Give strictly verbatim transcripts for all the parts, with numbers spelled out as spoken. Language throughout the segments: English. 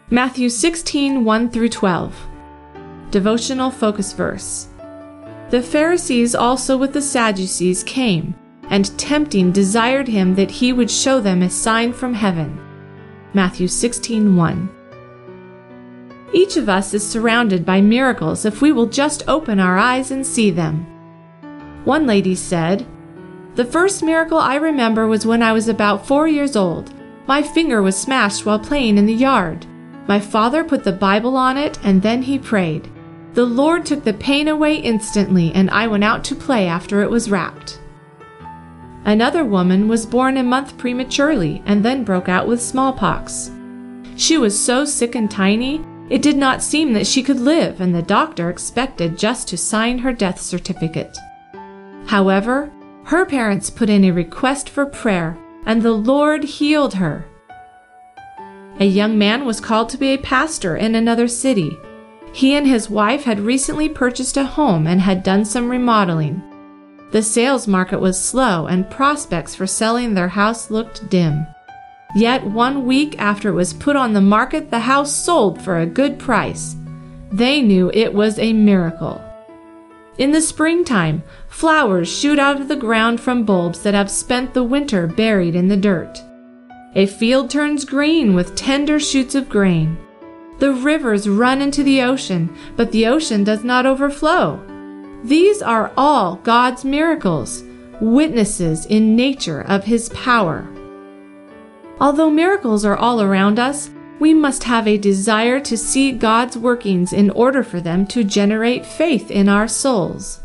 Matthew sixteen, one through twelve. Devotional focus verse. The Pharisees also with the Sadducees came, and tempting desired him that he would show them a sign from heaven. Matthew sixteen, one. Each of us is surrounded by miracles if we will just open our eyes and see them. One lady said, "The first miracle I remember was when I was about four years old. My finger was smashed while playing in the yard. My father put the Bible on it and then he prayed. The Lord took the pain away instantly, and I went out to play after it was wrapped." Another woman was born a month prematurely and then broke out with smallpox. She was so sick and tiny, it did not seem that she could live, and the doctor expected just to sign her death certificate. However, her parents put in a request for prayer, and the Lord healed her. A young man was called to be a pastor in another city. He and his wife had recently purchased a home and had done some remodeling. The sales market was slow, and prospects for selling their house looked dim. Yet one week after it was put on the market, the house sold for a good price. They knew it was a miracle. In the springtime, flowers shoot out of the ground from bulbs that have spent the winter buried in the dirt. A field turns green with tender shoots of grain. The rivers run into the ocean, but the ocean does not overflow. These are all God's miracles, witnesses in nature of His power. Although miracles are all around us, we must have a desire to see God's workings in order for them to generate faith in our souls.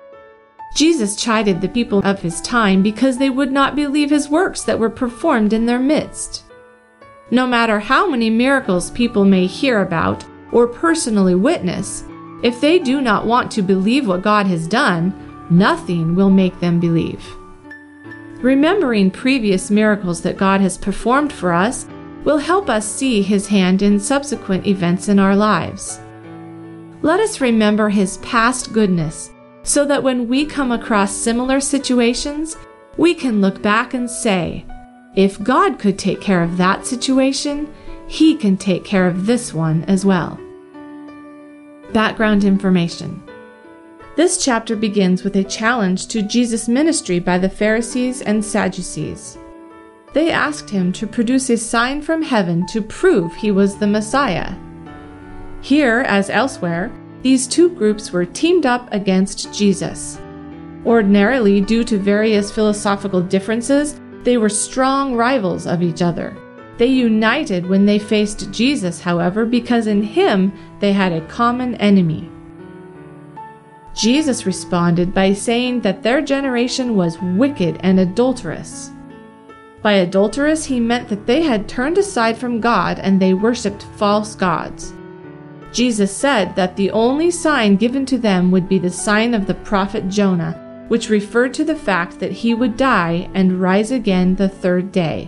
Jesus chided the people of His time because they would not believe His works that were performed in their midst. No matter how many miracles people may hear about or personally witness, if they do not want to believe what God has done, nothing will make them believe. Remembering previous miracles that God has performed for us will help us see His hand in subsequent events in our lives. Let us remember His past goodness so that when we come across similar situations, we can look back and say, if God could take care of that situation, He can take care of this one as well. Background information. This chapter begins with a challenge to Jesus' ministry by the Pharisees and Sadducees. They asked Him to produce a sign from heaven to prove He was the Messiah. Here, as elsewhere, these two groups were teamed up against Jesus. Ordinarily, due to various philosophical differences, they were strong rivals of each other. They united when they faced Jesus, however, because in Him they had a common enemy. Jesus responded by saying that their generation was wicked and adulterous. By adulterous, He meant that they had turned aside from God and they worshipped false gods. Jesus said that the only sign given to them would be the sign of the prophet Jonah, which referred to the fact that he would die and rise again the third day.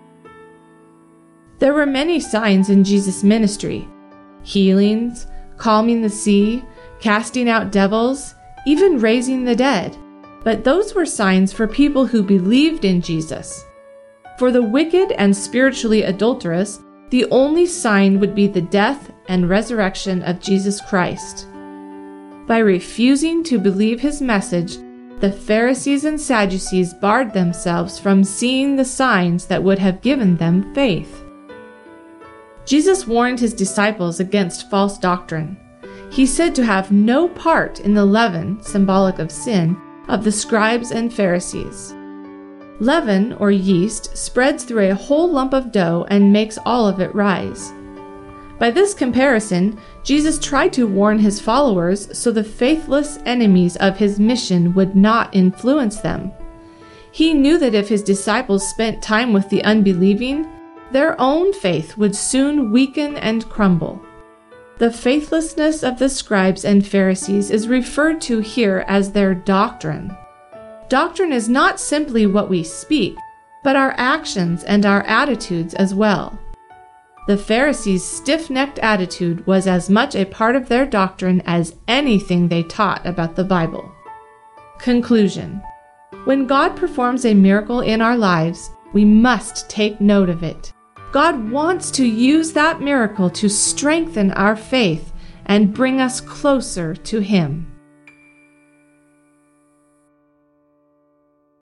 There were many signs in Jesus' ministry: healings, calming the sea, casting out devils, even raising the dead. But those were signs for people who believed in Jesus. For the wicked and spiritually adulterous, the only sign would be the death and resurrection of Jesus Christ. By refusing to believe His message, the Pharisees and Sadducees barred themselves from seeing the signs that would have given them faith. Jesus warned His disciples against false doctrine. He said to have no part in the leaven, symbolic of sin, of the scribes and Pharisees. Leaven, or yeast, spreads through a whole lump of dough and makes all of it rise. By this comparison, Jesus tried to warn His followers so the faithless enemies of His mission would not influence them. He knew that if His disciples spent time with the unbelieving, their own faith would soon weaken and crumble. The faithlessness of the scribes and Pharisees is referred to here as their doctrine. Doctrine is not simply what we speak, but our actions and our attitudes as well. The Pharisees' stiff-necked attitude was as much a part of their doctrine as anything they taught about the Bible. Conclusion. When God performs a miracle in our lives, we must take note of it. God wants to use that miracle to strengthen our faith and bring us closer to Him.